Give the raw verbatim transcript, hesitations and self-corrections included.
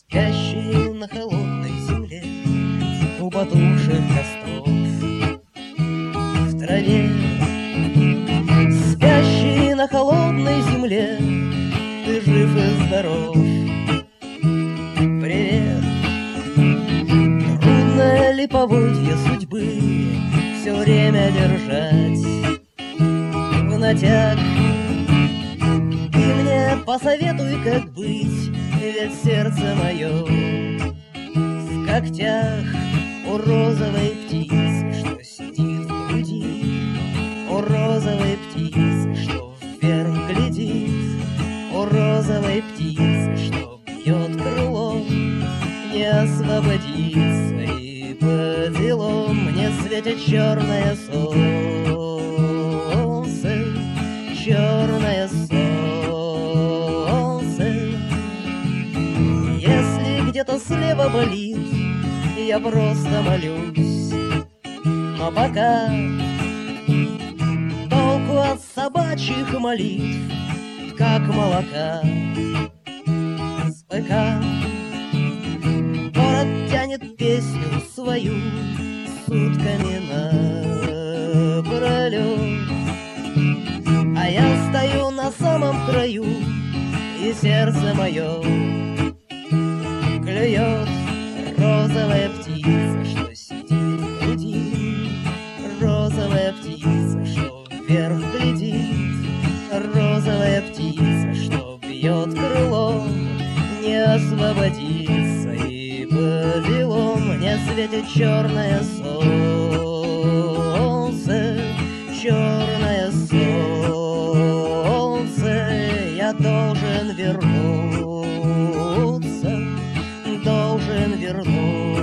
Спящие на холодной земле у потухших костров в траве. Спящие на холодной земле, ты жив и здоров. Привет. Трудно ли поводья судьбы все время держать в натяг? Ты мне посоветуй, как быть, ведь сердце мое в когтях у розовой птицы, что сидит в груди, у розовой птицы, что вверх глядит, у розовой птицы, что бьет крылом, не освободится и по делам мне светит черное солнце, черное солнце. Если где-то слева болит, я просто молюсь, но пока толку от собачьих молитв, как молока с быка. Город тянет песню свою сутками напролет, а я стою на самом краю, и сердце мое клюет розовая птица, что сидит в груди, розовая птица, что вверх глядит, розовая птица, что бьет крылом, не освободится и по делам мне светит черное солнце, черное солнце. Я должен вернуться, должен вернуться.